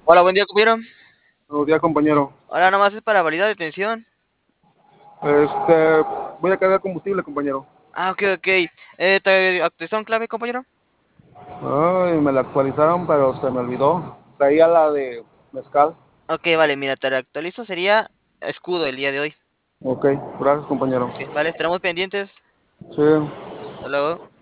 Hola, buen día, compañero. Buenos días, compañero. Ahora nomás es para validar detención. Este, Voy a cargar combustible, compañero. Ok, ok. ¿Te actualizaron clave, compañero? Ay, me la actualizaron, pero se me olvidó. Traía la de mezcal. Ok, vale, mira, te la actualizo. Sería escudo el día de hoy. Ok, gracias, compañero. Ok, vale, estaremos pendientes. Sí. Hasta luego.